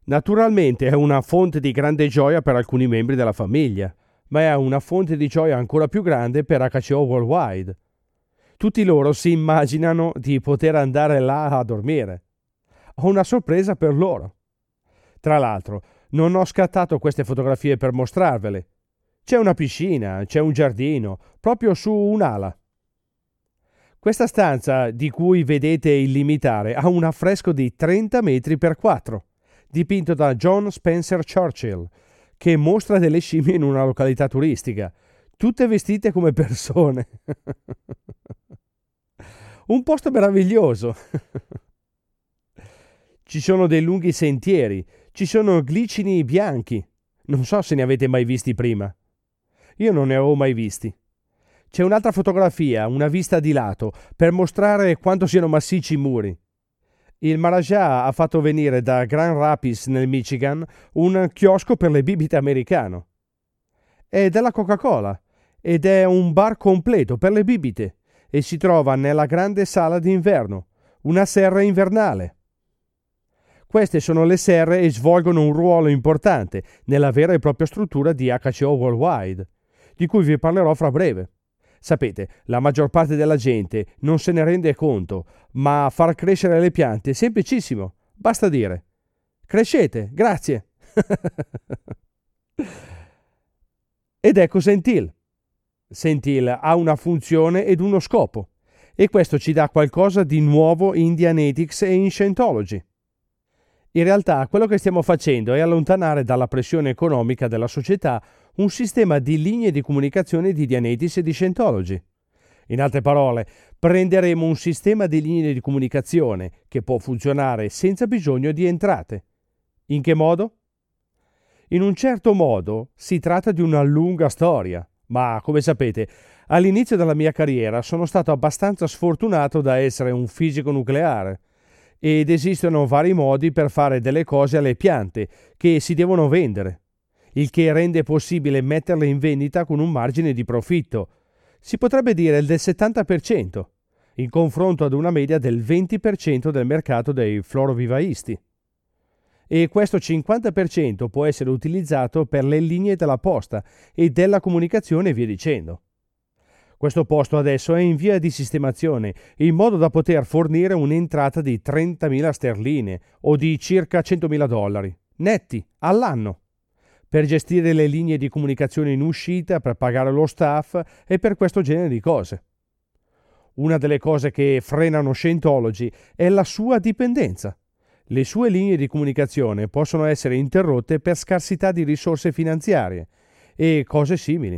Naturalmente è una fonte di grande gioia per alcuni membri della famiglia, ma è una fonte di gioia ancora più grande per HCO Worldwide. Tutti loro si immaginano di poter andare là a dormire. Ho una sorpresa per loro. Tra l'altro, non ho scattato queste fotografie per mostrarvele. C'è una piscina, c'è un giardino, proprio su un'ala. Questa stanza, di cui vedete il limitare, ha un affresco di 30 metri per 4, dipinto da John Spencer Churchill, che mostra delle scimmie in una località turistica, tutte vestite come persone. Un posto meraviglioso. Ci sono dei lunghi sentieri, ci sono glicini bianchi. Non so se ne avete mai visti prima. Io non ne avevo mai visti. C'è un'altra fotografia, una vista di lato, per mostrare quanto siano massicci i muri. Il Maharaja ha fatto venire da Grand Rapids, nel Michigan, un chiosco per le bibite americano. È della Coca-Cola ed è un bar completo per le bibite e si trova nella grande sala d'inverno, una serra invernale. Queste sono le serre e svolgono un ruolo importante nella vera e propria struttura di HCO Worldwide, di cui vi parlerò fra breve. Sapete, la maggior parte della gente non se ne rende conto, ma far crescere le piante è semplicissimo. Basta dire: crescete, grazie. Ed ecco Sentil. Sentil ha una funzione ed uno scopo, e questo ci dà qualcosa di nuovo in Dianetics e in Scientology. In realtà quello che stiamo facendo è allontanare dalla pressione economica della società un sistema di linee di comunicazione di Dianetics e di Scientology. In altre parole, prenderemo un sistema di linee di comunicazione che può funzionare senza bisogno di entrate. In che modo? In un certo modo si tratta di una lunga storia, ma come sapete, all'inizio della mia carriera sono stato abbastanza sfortunato da essere un fisico nucleare. Ed esistono vari modi per fare delle cose alle piante che si devono vendere, il che rende possibile metterle in vendita con un margine di profitto, si potrebbe dire del 70%, in confronto ad una media del 20% del mercato dei florovivaisti. E questo 50% può essere utilizzato per le linee della posta e della comunicazione e via dicendo. Questo posto adesso è in via di sistemazione, in modo da poter fornire un'entrata di 30.000 sterline o di circa $100.000 netti all'anno, per gestire le linee di comunicazione in uscita, per pagare lo staff e per questo genere di cose. Una delle cose che frenano Scientology è la sua dipendenza. Le sue linee di comunicazione possono essere interrotte per scarsità di risorse finanziarie e cose simili.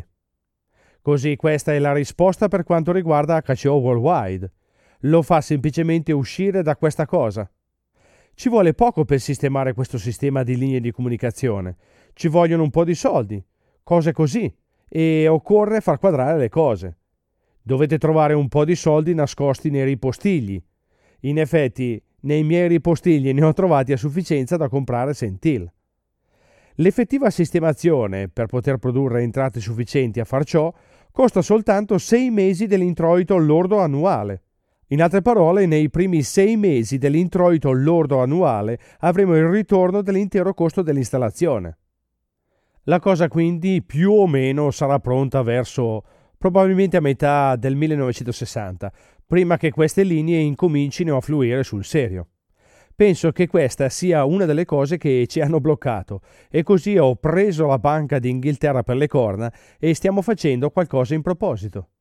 Così questa è la risposta per quanto riguarda HCO Worldwide. Lo fa semplicemente uscire da questa cosa. Ci vuole poco per sistemare questo sistema di linee di comunicazione. Ci vogliono un po' di soldi, cose così, e occorre far quadrare le cose. Dovete trovare un po' di soldi nascosti nei ripostigli. In effetti, nei miei ripostigli ne ho trovati a sufficienza da comprare Sentil. L'effettiva sistemazione, per poter produrre entrate sufficienti a far ciò, costa soltanto 6 mesi dell'introito lordo annuale. In altre parole, nei primi 6 mesi dell'introito lordo annuale avremo il ritorno dell'intero costo dell'installazione. La cosa quindi più o meno sarà pronta verso probabilmente a metà del 1960, prima che queste linee incomincino a fluire sul serio. Penso che questa sia una delle cose che ci hanno bloccato e così ho preso la Banca d'Inghilterra per le corna e stiamo facendo qualcosa in proposito.